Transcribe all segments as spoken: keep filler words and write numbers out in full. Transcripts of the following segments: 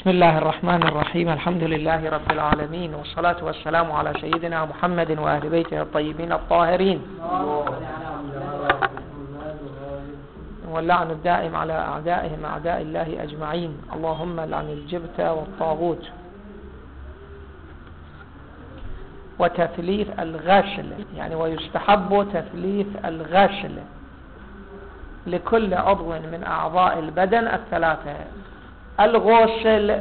بسم الله الرحمن الرحيم. الحمد لله رب العالمين، والصلاة والسلام على سيدنا محمد وأهل بيته الطيبين الطاهرين، واللعن الدائم على أعدائهم أعداء الله أجمعين. اللهم لعن الجبت والطاغوت. وتثليث الغسل، يعني ويستحب تثليث الغسل لكل عضو من أعضاء البدن الثلاثة. الغسل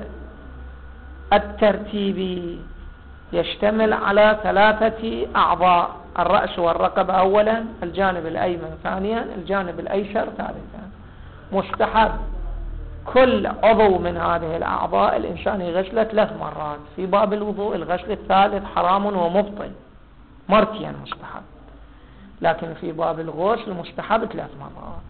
الترتيبي يشتمل على ثلاثة أعضاء: الرأس والرقبة أولا، الجانب الأيمن ثانيا، الجانب الأيسر ثالثا. مستحب كل عضو من هذه الأعضاء الإنسان يغسله ثلاث مرات. في باب الوضوء الغسل الثالث حرام ومبطل، مرتين مستحب، لكن في باب الغسل مستحب ثلاث مرات.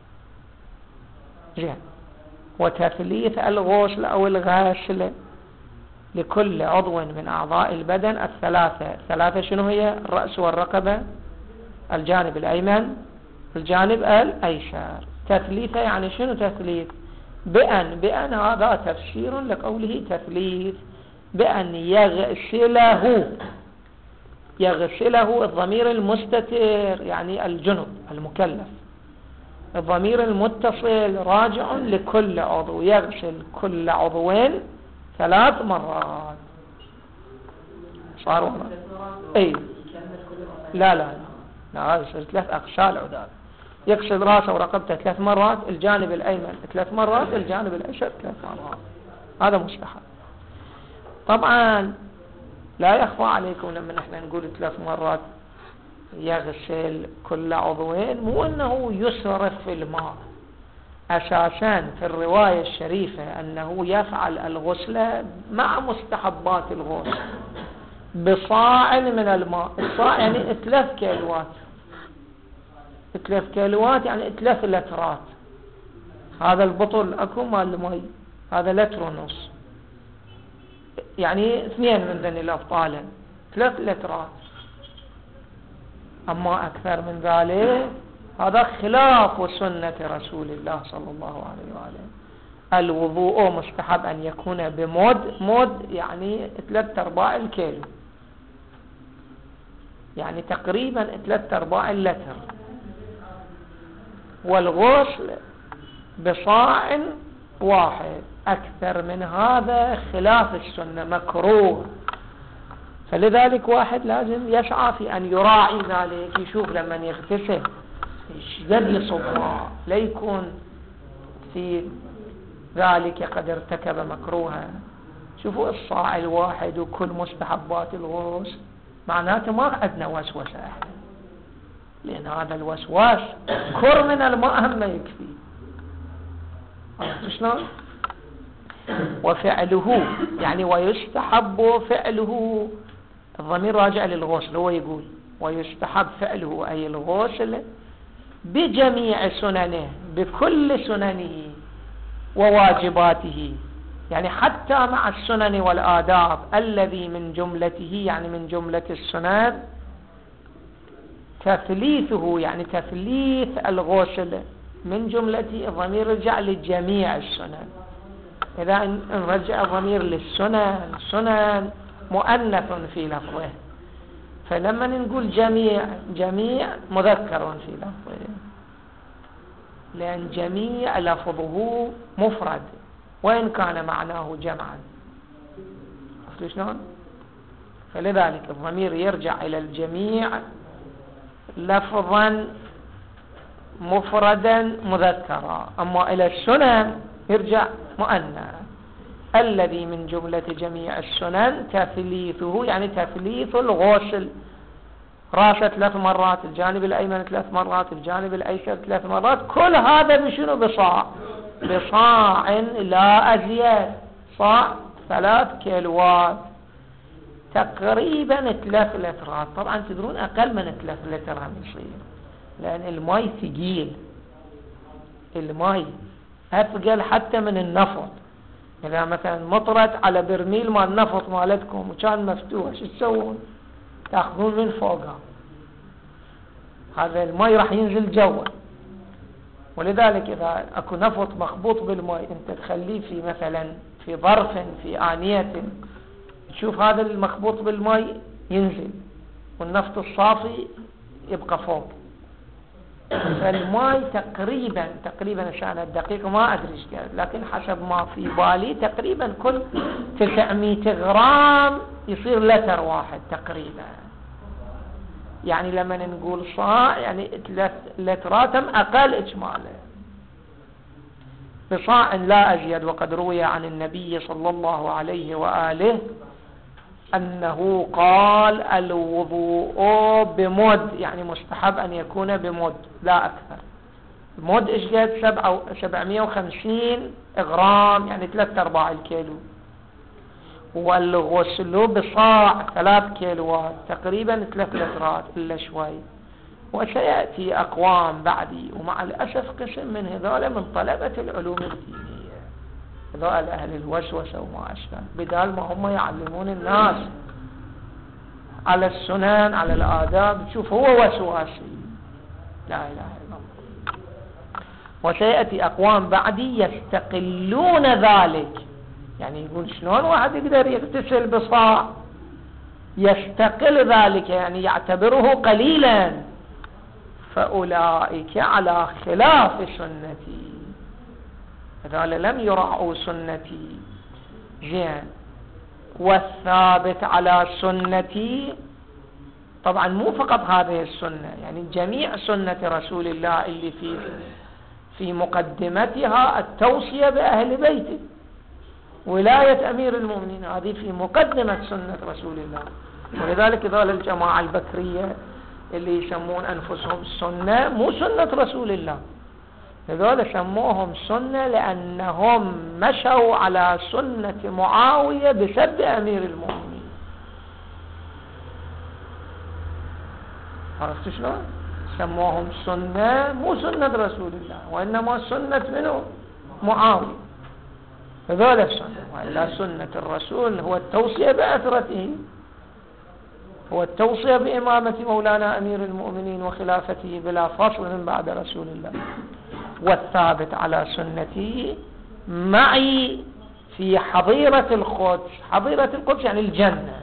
زين. وتثليث الغسل أو الغسل لكل عضو من أعضاء البدن الثلاثة. الثلاثة شنو هي؟ الرأس والرقبة، الجانب الأيمن، الجانب الأيسر. تثليثه يعني شنو تثليث؟ بأن بأن هذا تفسير لقوله تثليث، بأن يغسله. يغسله الضمير المستتر يعني الجنب المكلف، الضمير المتصل راجع لكل عضو، يغسل كل عضوين ثلاث مرات. صار والله اي لا لا لا لا هذا ثلاث اغسال عداد. يغسل راسه ورقبته ثلاث مرات، الجانب الايمن ثلاث مرات، الجانب الايسر ثلاث مرات. هذا مستحب. طبعا لا يخفى عليكم لما نحن نقول ثلاث مرات يغسل كل عضوين، مو انه يسرف في الماء. اساسا في الرواية الشريفة انه يفعل الغسل مع مستحبات الغسل بصاع من الماء. الصاع يعني ثلاث كيلوات، ثلاث كيلوات يعني ثلاث لترات. هذا البطل اكو مال المي هذا لتر ونص، يعني اثنين من ذني الابطال، ثلاث لترات. أما أكثر من ذلك هذا خلاف سنة رسول الله صلى الله عليه وآله. الوضوء مستحب أن يكون بمد، مد يعني ثلاث أرباع الكيلو، يعني تقريبا ثلاث أرباع اللتر. والغسل بصاع واحد، أكثر من هذا خلاف السنة، مكروه. فلذلك واحد لازم يسعى في أن يراعي ذلك، يشوف لما يغتسل يشدد يصب ماء، لا يكون في ذلك قد ارتكب مكروها. شوفوا الصاع الواحد وكل مستحبات الغسل، معناته ما عندنا وسوسة احنا، لأن هذا الوسواس كر من الماء هم ما يكفي. شلون؟ وفعله يعني ويستحب فعله، الضمير راجع للغسل. هو يقول ويستحب فعله أي الغسل بجميع سننه، بكل سننه وواجباته، يعني حتى مع السنن والآداب. الذي من جملته يعني من جملة السنن تثليثه، يعني تثليث الغسل من جملته. الضمير رجع لجميع السنن. إذا نرجع الضمير للسنن، سنن مؤنث في لفظه، فلما نقول جميع، جميع مذكر في لفظه، لأن جميع لفظه مفرد وإن كان معناه جمعا. عرفتوا شلون؟ فلذلك الضمير يرجع إلى الجميع لفظا مفردا مذكرا، أما إلى السنن يرجع مؤنث. الذي من جملة جميع السنن تثليثه يعني تثليث الغسل. راسه ثلاث مرات، الجانب الأيمن ثلاث مرات، الجانب الأيسر ثلاث مرات. كل هذا بشنو؟ بصاع، بصاع لا أزيد، صاع ثلاث كيلوات، تقريبا ثلاث لترات. طبعا تدرون أقل من ثلاث لتر هم يصير، لأن الماء ثقيل، الماء أثقل حتى من النفط. إذا مثلا مطرت على برميل مال النفط مالتكم وكان مفتوح، شو تسوون؟ تأخذون من فوقها، هذا الماء راح ينزل جوا. ولذلك إذا أكو نفط مخبوط بالماء أنت تخليه في مثلا في ظرف في آنية، تشوف هذا المخبوط بالماء ينزل والنفط الصافي يبقى فوق. فالماء تقريبا تقريبا عشان الدقيق ما أدري ايش قال، لكن حسب ما في بالي تقريبا كل تسعمائة غرام يصير لتر واحد تقريبا. يعني لما نقول صاع يعني ثلاث لترات أقل إجمالا بصاع لا أزيد. وقد روي عن النبي صلى الله عليه وآله أنه قال الوضوء بمد، يعني مستحب أن يكون بمد لا أكثر. مد إيش قد؟ سبعمائة وخمسين غرام، يعني ثلاثة أرباع الكيلو. والغسل بصاع ثلاث كيلوات تقريبا ثلاث لترات إلا شوي. وسيأتي أقوام بعدي، ومع الأسف قسم من هذول من طلبة العلوم الدينية، هذول أهل الوسوسة وما أشبه، بدال ما هم يعلمون الناس على السنن على الآداب، تشوف هو وسواسي. لا إله إلا الله. وسيأتي أقوام بعدي يستقلون ذلك، يعني يقول شلون واحد يقدر يغتسل بصاع؟ يستقل ذلك، يعني يعتبره قليلا. فأولئك على خلاف سنتي، هذول لم يراعوا سنتي. زين. والثابت على سنتي طبعا مو فقط هذه السنة، يعني جميع سنة رسول الله اللي في في مقدمتها التوصية بأهل بيته، ولاية أمير المؤمنين، هذه في مقدمة سنة رسول الله. ولذلك ذول الجماعة البكرية اللي يسمون أنفسهم سنة، مو سنة رسول الله، هذول سموهم سنة لأنهم مشوا على سنة معاوية بسب أمير المؤمنين. عرفت شلون؟ سموهم سنة مو سنة رسول الله، وإنما سنة منه معاوية. هذول السنة، وإلا سنة الرسول هو التوصية بأثرته، هو التوصية بإمامة مولانا أمير المؤمنين وخلافته بلا فصل من بعد رسول الله. والثابت على سنتي معي في حظيرة القدس. حظيرة القدس يعني الجنة.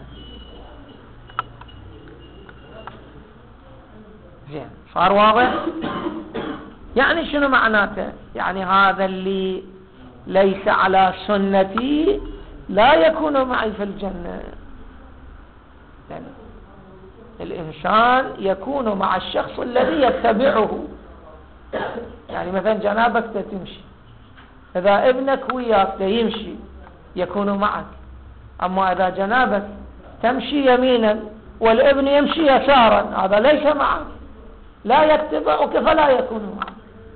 زين، صار واضح؟ يعني شنو معناته؟ يعني هذا اللي ليس على سنتي لا يكون معي في الجنة. يعني الإنسان يكون مع الشخص الذي يتبعه. يعني مثلا جنابك تمشي، إذا ابنك وياك يمشي يكون معك. أما إذا جنابك تمشي يمينا والابن يمشي يسارا، هذا ليس معك، لا يتبعك فلا يكون معك.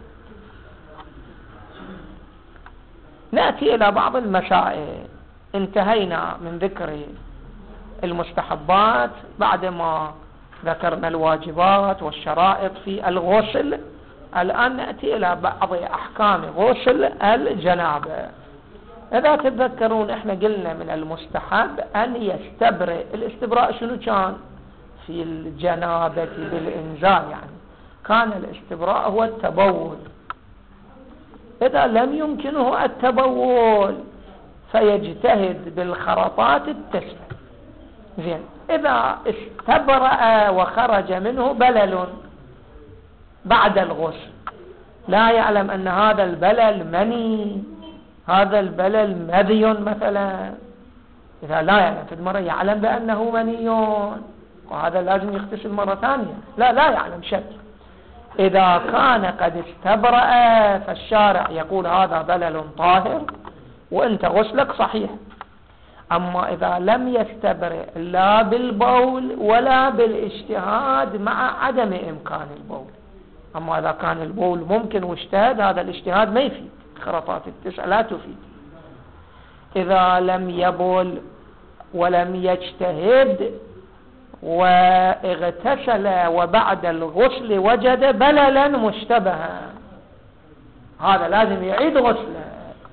نأتي إلى بعض المسائل. انتهينا من ذكر المستحبات بعدما ذكرنا الواجبات والشرائط في الغسل. الآن نأتي إلى بعض أحكام غسل الجنابة. إذا تتذكرون احنا قلنا من المستحب أن يستبرئ. الاستبراء شنو كان في الجنابة بالإنزال؟ يعني كان الاستبراء هو التبول. إذا لم يمكنه التبول فيجتهد بالخرطات التسع. زين، إذا استبرأ وخرج منه بلل بعد الغسل، لا يعلم أن هذا البلل مني، هذا البلل مذي مثلا، إذا لا يعلم، في المرة يعلم بأنه مني وهذا لازم يغتسل مرة ثانية، لا لا يعلم شك. إذا كان قد استبرأ فالشارع يقول هذا بلل طاهر وأنت غسلك صحيح. أما إذا لم يستبرئ لا بالبول ولا بالاجتهاد مع عدم إمكان البول، أما إذا كان البول ممكن واجتهد، هذا الاجتهاد ما يفيد، خرطات التسع لا تفيد. إذا لم يبول ولم يجتهد واغتسل وبعد الغسل وجد بللا مشتبها، هذا لازم يعيد غسله.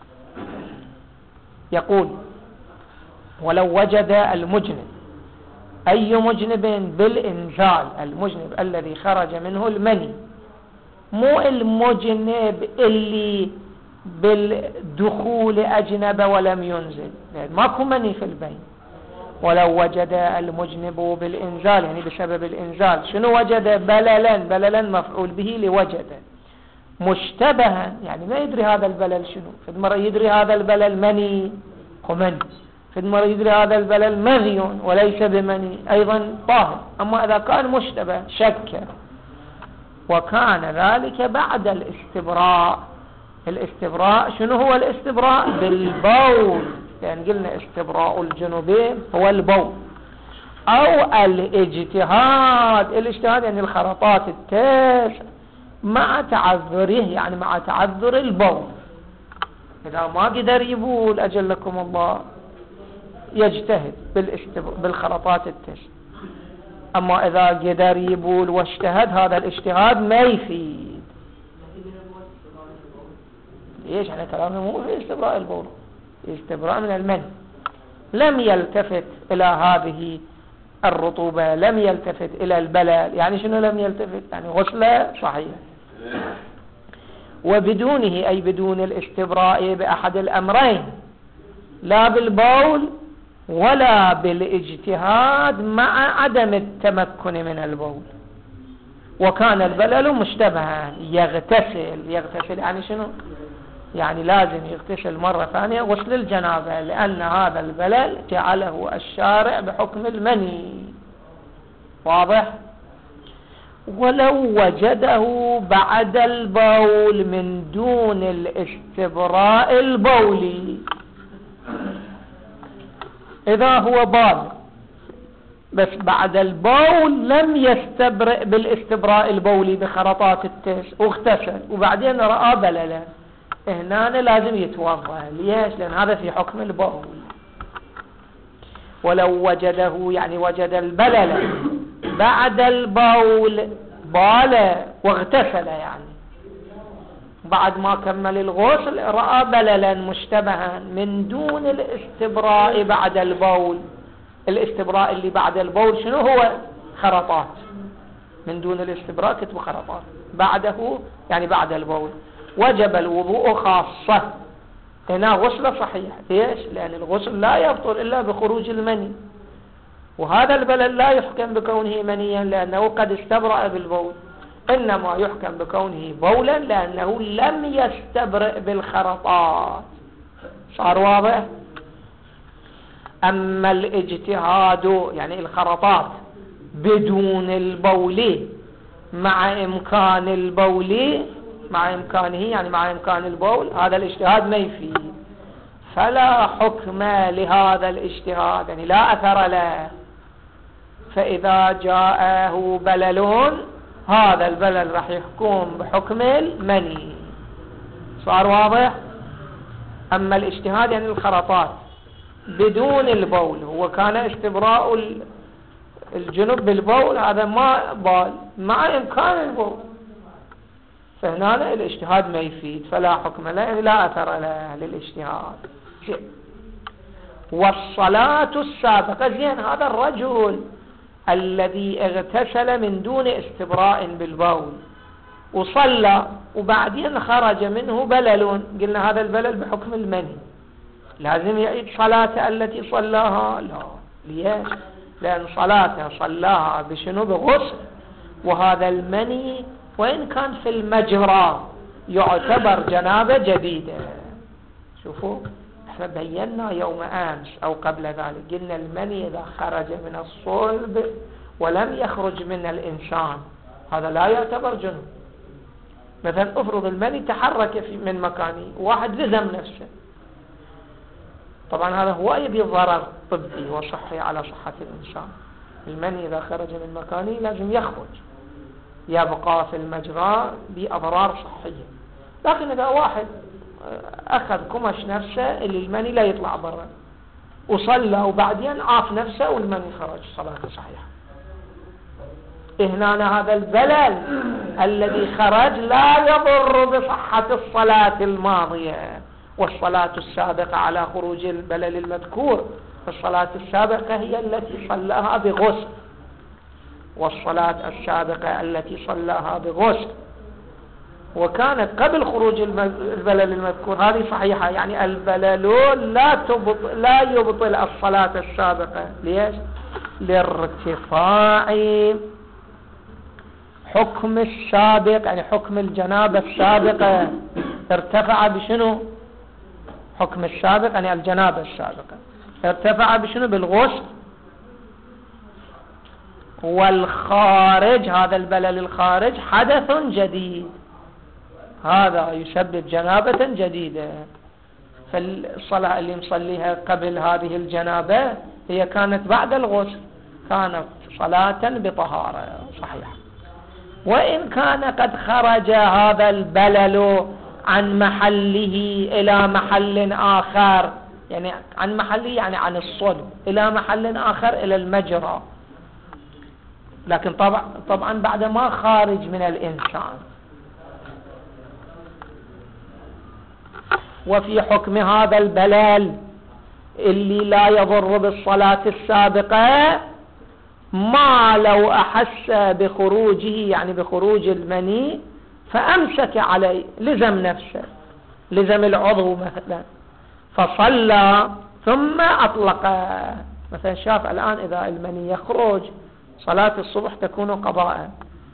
يقول ولو وجد المجنب، أي مجنب؟ بالإنزال، المجنب الذي خرج منه المني، مو المجنب اللي بالدخول أجنب ولم ينزل، يعني ماكو مني في البين. ولو وجد المجنب بالإنزال، يعني بسبب الإنزال، شنو وجد؟ بللا، بللا مفعول به لوجد. مشتبها يعني ما يدري هذا البلل شنو، في مرة يدري هذا البلل مني ومني، في مرة يدري هذا البلل مذي وليس بمني، أيضا طاهر. أما إذا كان مشتبه شك، وكان ذلك بعد الاستبراء. الاستبراء شنو هو الاستبراء؟ بالبول، لأن قلنا استبراء الجنوبين هو البول. أو الاجتهاد، الاجتهاد يعني الخرطات التاسع مع تعذره، يعني مع تعذر البول. إذا ما قدر يبول أجلكم الله يجتهد بالخرطات التاسع. أما إذا قدر يبول واجتهد، هذا الاجتهاد ما يفيد. ليش؟ احنا كلامنا مو في استبراء البول، استبراء من المني. لم يلتفت إلى هذه الرطوبة، لم يلتفت إلى البلل. يعني شنو لم يلتفت؟ يعني غسله صحيح. وبدونه أي بدون الاستبراء بأحد الأمرين، لا بالبول ولا بالاجتهاد مع عدم التمكن من البول. وكان البلل مشتبها يغتسل. يغتسل يعني شنو؟ يعني لازم يغتسل مرة ثانية غسل الجنابة، لأن هذا البلل جعله الشارع بحكم المني. واضح؟ ولو وجده بعد البول من دون الاستبراء البولي، إذا هو بال بس بعد البول لم يستبرئ بالاستبراء البولي بخرطات التس واغتسل وبعدين رأى بللا، هنا لازم يتوضأ. ليش؟ لأن هذا في حكم البول. ولو وجده يعني وجد البلل بعد البول، بال واغتسل، يعني بعد ما كمل الغسل رأى بللا مشتبها من دون الاستبراء بعد البول. الاستبراء اللي بعد البول شنو هو؟ خرطات. من دون الاستبراء كتب خرطات، بعده يعني بعد البول. وجب الوضوء خاصة. هنا غسل صحيح. ليش؟ لأن الغسل لا يبطل إلا بخروج المني، وهذا البلل لا يحكم بكونه منيا لأنه قد استبرأ بالبول، إنما يحكم بكونه بولا لأنه لم يستبرئ بالخرطات. صار واضح؟ أما الاجتهاد يعني الخرطات بدون البول مع إمكان البول، مع إمكانه يعني مع إمكان البول، هذا الاجتهاد ما يفيد، فلا حكم لهذا الاجتهاد، يعني لا أثر له. فإذا جاءه بلل، هذا البلل راح يحكم بحكم المني. صار واضح؟ أما الاجتهاد يعني الخرطات بدون البول، هو كان استبراء الجنوب بالبول، هذا ما بال مع إمكان البول، فهنا الاجتهاد ما يفيد، فلا حكم له، يعني لا أثر له للاجتهاد. والصلاة السابقة، زين هذا الرجل الذي اغتسل من دون استبراء بالبول وصلى وبعدين خرج منه بلل، قلنا هذا البلل بحكم المني، لازم يعيد صلاته التي صلاها؟ لا. ليش؟ لأن صلاته صلاها بشنو؟ بغسل، وهذا المني وإن كان في المجرى يعتبر جنابة جديدة. شوفوا احنا بينا يوم أمس أو قبل ذلك، قلنا المني إذا خرج من الصلب ولم يخرج من الإنسان هذا لا يعتبر جنوب. مثلا افرض المني تحرك في من مكانه، واحد لزم نفسه، طبعا هذا هو يبي ضرر طبي وصحي على صحة الإنسان. المني إذا خرج من مكانه لازم يخرج، يبقى في المجرى بأضرار صحية. لكن إذا واحد أخذ كمش نفسه اللي المني لا يطلع برا وصلى وبعدين عاف نفسه والمني خرج، صلاته صحيحة. هنا هذا البلل الذي خرج لا يضر بصحة الصلاة الماضية، والصلاة السابقة على خروج البلل المذكور، الصلاة السابقة هي التي صلاها بغسل، والصلاة السابقة التي صلاها بغسل وكانت قبل خروج البلل المذكور هذه صحيحة. يعني البلل لا تبطل لا يبطل الصلاة السابقة. ليش؟ لارتفاع حكم السابق، يعني حكم الجنابة السابقة ارتفع بشنو؟ حكم السابق يعني الجنابة السابقة ارتفع بشنو؟ بالغسل. والخارج هذا البلل الخارج حدث جديد، هذا يسبب جنابة جديدة. فالصلاة اللي مصليها قبل هذه الجنابة هي كانت بعد الغسل، كانت صلاة بطهارة صحيحة. وإن كان قد خرج هذا البلل عن محله إلى محل آخر، يعني عن محله يعني عن الصلب إلى محل آخر إلى المجرى، لكن طبعا طبعا بعد ما خارج من الإنسان. وفي حكم هذا البلل اللي لا يضر بالصلاة السابقة ما لو أحس بخروجه، يعني بخروج المني فأمسك عليه، لزم نفسه، لزم العضو مثلا فصلى ثم أطلقه. مثلا شاف الآن إذا المني يخرج صلاة الصبح تكون قضاء،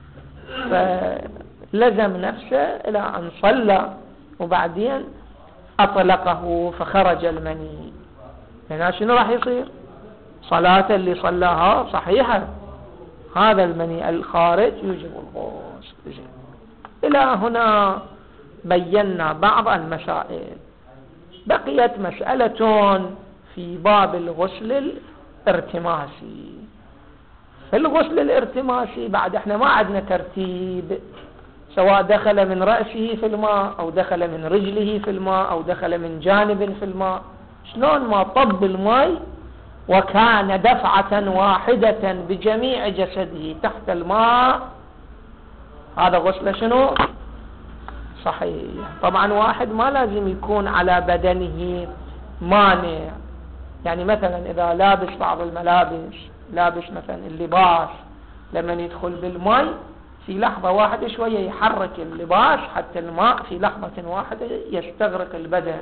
فلزم نفسه إلى أن صلى وبعدين أطلقه فخرج المني. هنا شنو راح يصير؟ صلاة اللي صلاها صحيحة، هذا المني الخارج يجب الغسل. إلى هنا بينا بعض المسائل. بقيت مسألة في باب الغسل الارتماسي. في الغسل الارتماسي بعد احنا ما عندنا ترتيب، سواء دخل من رأسه في الماء أو دخل من رجله في الماء أو دخل من جانب في الماء، شلون ما طب الماء وكان دفعة واحدة بجميع جسده تحت الماء، هذا غسل شنو؟ صحيح. طبعا واحد ما لازم يكون على بدنه مانع، يعني مثلا إذا لابس بعض الملابس، لابس مثلا اللباس، لما يدخل بالماء في لحظة واحدة شوية يحرك اللباس حتى الماء في لحظة واحدة يستغرق البدن.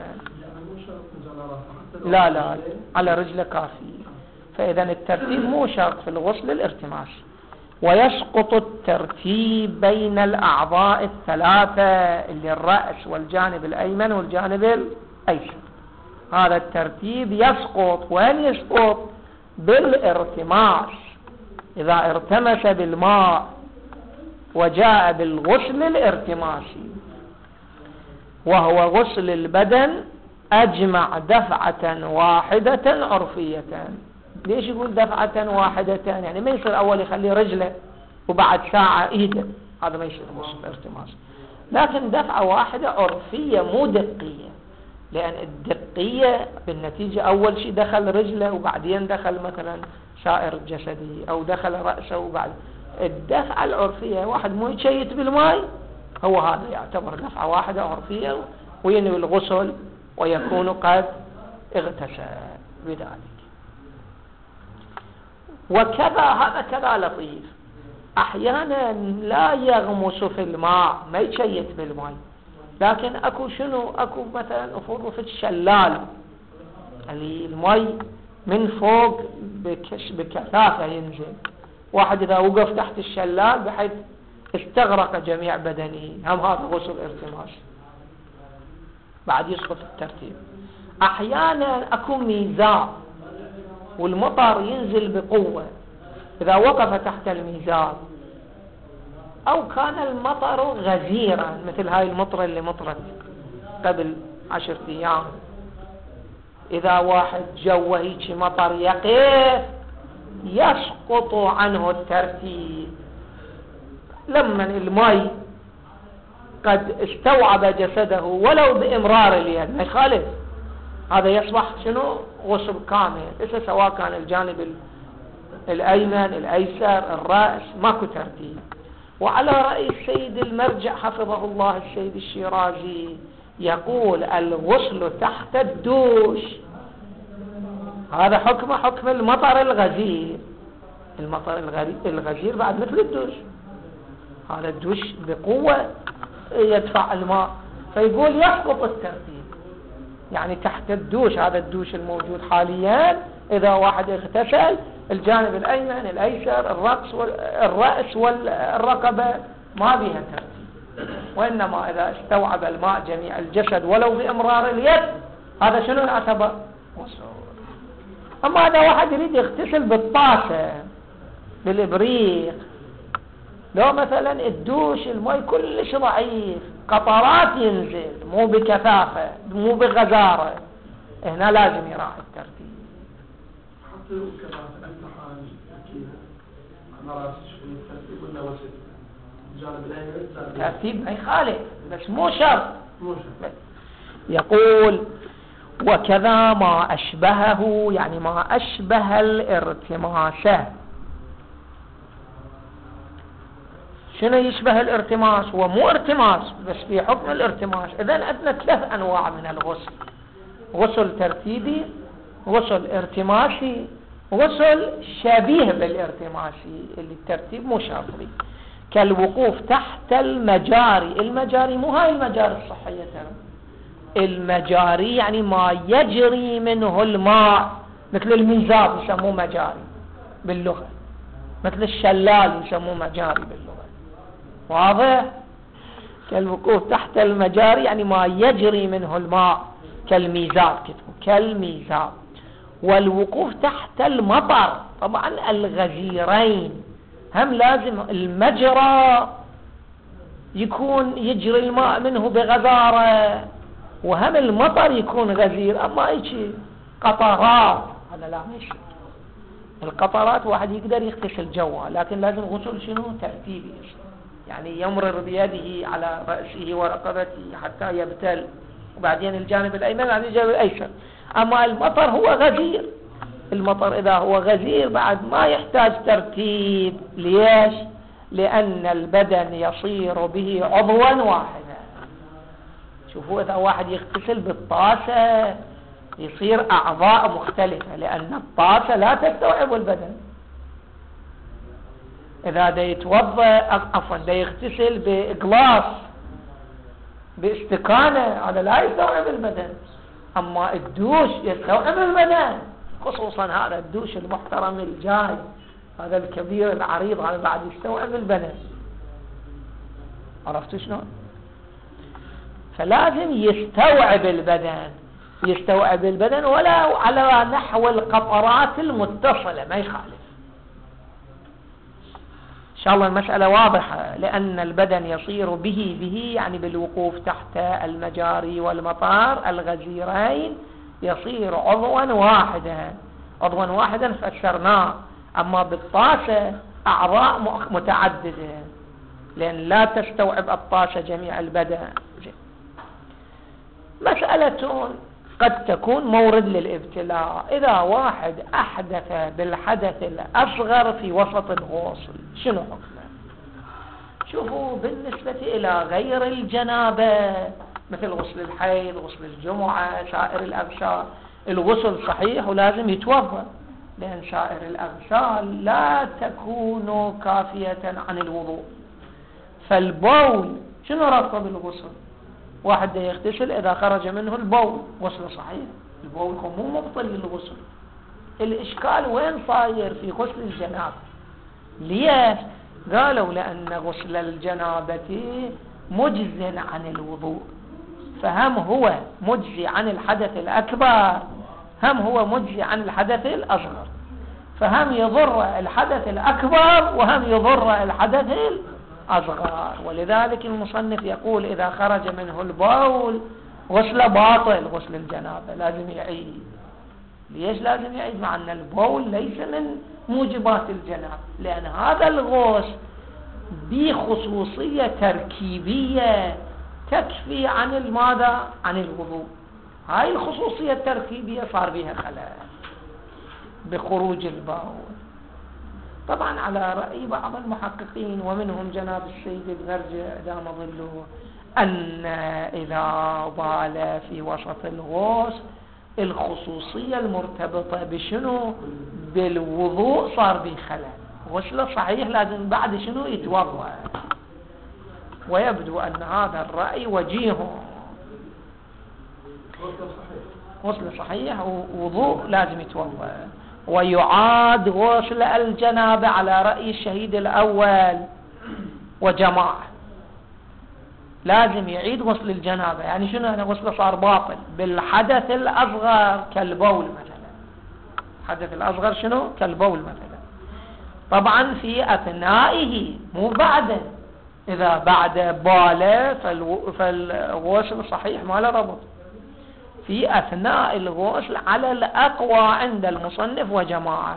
لا لا على رجل كافي. فإذا الترتيب مو شرط في الغسل الارتماسي. ويسقط الترتيب بين الأعضاء الثلاثة اللي الرأس والجانب الأيمن والجانب الأيسر، هذا الترتيب يسقط. وين يسقط؟ بالارتماس. إذا ارتمس بالماء وجاء بالغسل الارتماسي وهو غسل البدن أجمع دفعة واحدة عرفية. ليش يقول دفعة واحدة؟ يعني ما يصير أول يخلي رجله وبعد ساعة إيده، هذا ما يصير غسل الارتماسي. لكن دفعة واحدة عرفية مو دقية، لأن الدقية بالنتيجة أول شيء دخل رجله وبعدين دخل مثلا سائر جسده أو دخل رأسه وبعد. الدفعة العرفية واحد مو يشيت بالماء، هو هذا يعتبر دفعة واحدة عرفية وينوي الغسل ويكون قد اغتسل بذلك. وكذا هذا كذا لطيف، أحيانا لا يغمس في الماء، ما يشيت بالماء، لكن أكو شنو؟ أكو مثلا أفرض في الشلال اللي الماء من فوق بكش بكثافة ينزل، واحد إذا وقف تحت الشلال بحيث استغرق جميع بدنه، هم هذا غسل ارتماس بعد يسقط الترتيب. أحيانا أكو ميزان والمطر ينزل بقوة، إذا وقف تحت الميزان أو كان المطر غزيرا مثل هاي المطرة اللي مطرت قبل عشرة أيام، إذا واحد جوه هيك مطر يقف يسقط عنه الترتيب. لما الماء قد استوعب جسده ولو بإمرار اليد ما يخالف، هذا يصبح شنو؟ غسل كامل. إذا سواء كان الجانب الأيمن الأيسر الرأس ماكو ترتيب. وعلى رأي السيد المرجع حفظه الله السيد الشيرازي يقول الغسل تحت الدوش هذا حكم حكم المطر الغزير. المطر الغزير بعد مثل الدوش، هذا الدوش بقوة يدفع الماء، فيقول يسقط الترتيب. يعني تحت الدوش، هذا الدوش الموجود حاليا، إذا واحد اغتسل الجانب الأيمن الأيسر الرأس والرأس والرقبة ما بها ترتيب، وإنما إذا استوعب الماء جميع الجسد ولو بإمرار اليد هذا شنو يعتبر وصول. أما إذا واحد يريد يغتسل بالطاسة بالإبريق، لو مثلا الدوش الماء كلش ضعيف قطرات ينزل مو بكثافة مو بغزارة، هنا لازم يراعي الترتيب. حتى لو كثافة امتحان أكيد أنا راسي شوف الترتيب ولا وسط الجانب الأيمن ترتيب ما يخالف بس مو شرط. مو شرط. يقول وكذا ما أشبهه، يعني ما أشبه الارتماس. شنو يشبه الارتماس؟ هو مو ارتماس بس في حكم الارتماس. إذن عندنا ثلاث أنواع من الغسل: غسل ترتيبي، غسل ارتماسي، غسل شبيه بالارتماسي اللي الترتيب مو شرطي، كالوقوف تحت المجاري. المجاري مو هاي المجاري الصحية ترى، المجاري يعني ما يجري منه الماء، مثل الميزاب يسموه مجاري باللغة، مثل الشلال يسموه مجاري باللغة، واضح؟ كالوقوف تحت المجاري يعني ما يجري منه الماء، كالميزاب كتبه كالميزاب. والوقوف تحت المطر، طبعا الغزيرين هم لازم المجرى يكون يجري الماء منه بغزارة، وهم المطر يكون غزير. أما ايشي قطرات هذا لا ماشي. القطرات واحد يقدر يغتسل جوا، لكن لازم غسل شنو ترتيبي، يعني يمرر بيده على رأسه ورقبته حتى يبتل، وبعدين الجانب الأيمن بعدين الجانب الأيسر. أما المطر هو غزير، المطر إذا هو غزير بعد ما يحتاج ترتيب. ليش؟ لأن البدن يصير به عضوا واحدا. شوفوا إذا واحد يغتسل بالطاسة يصير أعضاء مختلفة، لأن الطاسة لا تستوعب البدن. إذا دا يتوضأ عفوا دا يغتسل بإقلاص باستكانة هذا لا يستوعب البدن، أما الدوش يستوعب البدن، خصوصا هذا الدوش المحترم الجاي هذا الكبير العريض هذا بعد يستوعب البدن. عرفتوا شلون؟ فلازم يستوعب البدن، يستوعب البدن ولو على نحو القطرات المتصلة ما يخالف. إن شاء الله المسألة واضحة، لأن البدن يصير به به يعني بالوقوف تحت المجاري والمطار الغزيرين يصير عضوا واحدا. عضوا واحدا فسرناه، أما بالطاسة أعضاء متعددة لأن لا تستوعب الطاسة جميع البدن. مسألة قد تكون مورد للابتلاء، إذا واحد أحدث بالحدث الأصغر في وسط الغسل شنو حكمه؟ شوفوا بالنسبة إلى غير الجنابة مثل غسل الحيض، غسل الجمعة، سائر الأغسال، الغسل صحيح ولازم يتوضأ، لأن سائر الأغسال لا تكون كافية عن الوضوء. فالبول شنو ربطه بالغسل؟ واحد يغتسل إذا خرج منه البول غسل صحيح، البول هو مو مبطل للغسل. الإشكال وين صاير؟ في غسل الجنابة. ليش؟ قالوا لأن غسل الجنابة مجز عن الوضوء، فهم هو مجزي عن الحدث الأكبر هم هو مجزي عن الحدث الأصغر، فهم يضر الحدث الأكبر وهم يضر الحدث الأصغر. ولذلك المصنف يقول إذا خرج منه البول غسل باطل، غسل الجنابة لازم يعيد. ليش لازم يعيد؟ مع أن البول ليس من موجبات الجنابة، لأن هذا الغسل بخصوصية تركيبية تكفي عن الماذا؟ عن الوضوء. هاي الخصوصية التركيبية صار بها خلل بخروج البول. طبعا على رأي بعض المحققين ومنهم جناب السيد المرجع دام ظله أن إذا بال في وسط الغسل الخصوصية المرتبطة بشنو؟ بالوضوء صار به خلل. غسله صحيح لازم بعد شنو؟ يتوضأ. ويبدو أن هذا الرأي وجيه. غسل صحيح ووضوء لازم يتوضأ، ويعاد غسل الجنابة على رأي الشهيد الأول وجماعة، لازم يعيد غسل الجنابة. يعني شنو أنا غسله صار باطل بالحدث الأصغر كالبول مثلا. الحدث الأصغر شنو؟ كالبول مثلا. طبعا في أثنائه مو بعده، إذا بعد باله فالغسل صحيح ما له ربط. في أثناء الغسل على الأقوى عند المصنف وجماعة.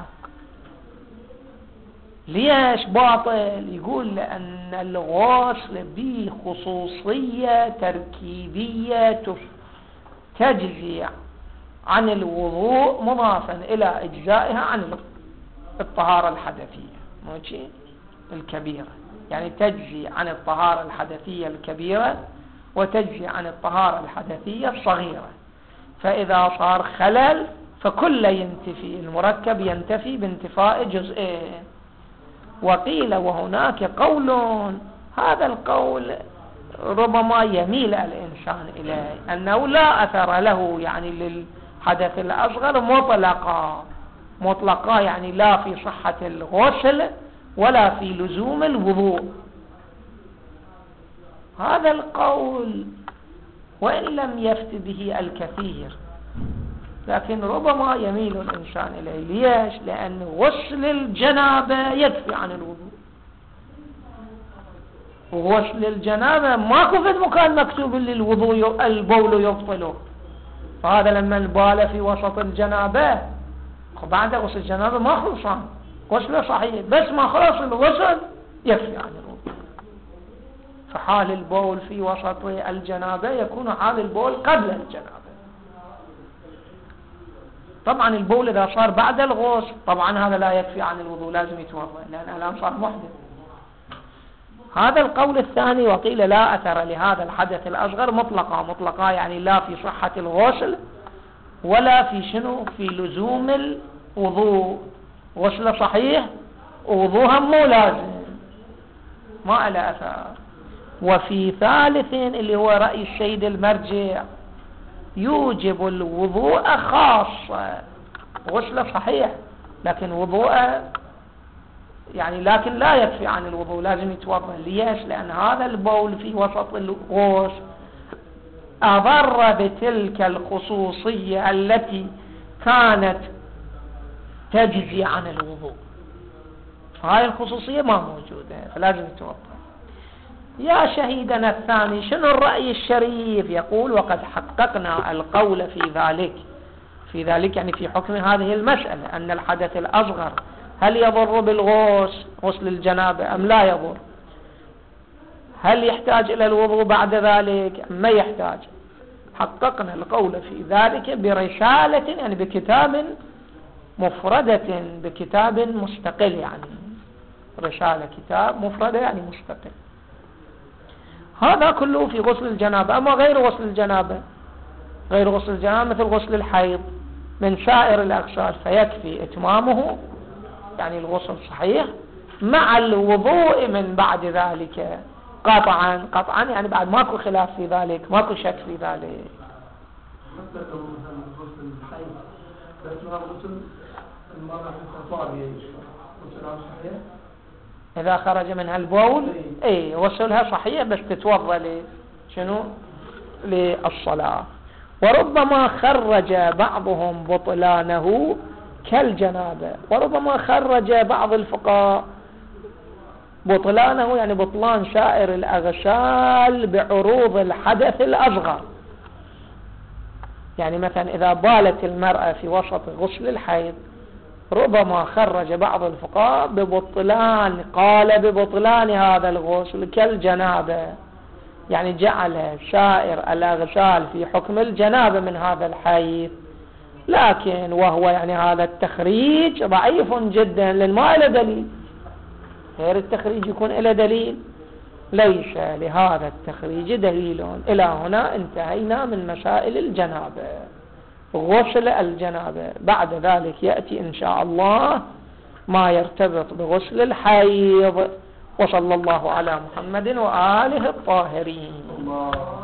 ليش باطل؟ يقول لأن الغسل به خصوصية تركيبية تجزي عن الوضوء مضافا إلى إجزائها عن الطهارة الحدثية ماشي الكبيرة. يعني تجزي عن الطهارة الحدثية الكبيرة وتجزي عن الطهارة الحدثية الصغيرة. فإذا صار خلل فكل ينتفي، المركب ينتفي بانتفاء جزئين. وقيل وهناك قول، هذا القول ربما يميل الإنسان إليه، أنه لا أثر له يعني للحدث الأصغر مطلقا مطلقا، يعني لا في صحة الغسل ولا في لزوم الوضوء. هذا القول وإن لم يفت به الكثير لكن ربما يميل الإنسان إليه. ليش؟ لأن غسل الجنابة يكفي عن الوضوء. وغسل الجنابة ماكو في مكان مكتوب للوضوء البول يبطله. فهذا لما البال في وسط الجنابة بعد غسل الجنابة ما خلصان، غسله صحيح بس ما خلص الغسل يكفي عن الوضوء. فحال البول في وسط الجنابة يكون حال البول قبل الجنابة. طبعا البول إذا صار بعد الغسل طبعا هذا لا يكفي عن الوضوء، لازم يتوضأ لأن الآن صار محدث. هذا القول الثاني. وقيل لا أثر لهذا الحدث الأصغر مطلقا مطلقا، يعني لا في صحة الغسل ولا في شنو في لزوم الوضوء. غسل صحيح ووضوها مو لازم، ما له أثر. وفي ثالث اللي هو رأي السيد المرجع يوجب الوضوء خاصة. غسل صحيح لكن وضوء يعني لكن لا يكفي عن الوضوء، لازم يتوضأ. ليش؟ لأن هذا البول في وسط الغسل أضر بتلك الخصوصية التي كانت تجزي عن الوضوء، فهاي الخصوصية ما موجودة فلازم يتوضأ. يا شهيدنا الثاني شنو الرأي الشريف؟ يقول وقد حققنا القول في ذلك في ذلك يعني في حكم هذه المسألة، أن الحدث الأصغر هل يضر بالغسل غسل الجنابة أم لا يضر؟ هل يحتاج إلى الوضوء بعد ذلك أم ما يحتاج؟ حققنا القول في ذلك برسالة يعني بكتاب مفردة، بكتاب مستقل، يعني رسالة كتاب مفردة يعني مستقل. هذا كله في غسل الجنابة. أما غير غسل الجنابة، غير غسل الجنابة مثل غسل الحيض من سائر الأغسال فيكفي إتمامه، يعني الغسل صحيح مع الوضوء من بعد ذلك قطعا قطعا، يعني بعد ماكو خلاف في ذلك، ماكو شك في ذلك. حتى لو مثلا غسل الحيض لكن هذا غسل المرأة الطبيعي غسلها صحيح إذا خرج منها البول اي غسلها صحيح بس تتوضأ لي شنو للصلاة. وربما خرج بعضهم بطلانه كالجنابة، وربما خرج بعض الفقهاء بطلانه يعني بطلان سائر الأغسال بعروض الحدث الأصغر. يعني مثلا إذا بالت المرأة في وسط غسل الحيض ربما خرج بعض الفقهاء ببطلان، قال ببطلان هذا الغسل كالجنابة، يعني جعل سائر الأغسال في حكم الجنابة من هذا الحيض. لكن وهو يعني هذا التخريج ضعيف جدا لأن ما له دليل، غير التخريج يكون له دليل، ليس لهذا التخريج دليل. إلى هنا انتهينا من مسائل الجنابة، غسل الجنابة. بعد ذلك يأتي إن شاء الله ما يرتبط بغسل الحيض وصلى الله على محمد وآله الطاهرين. الله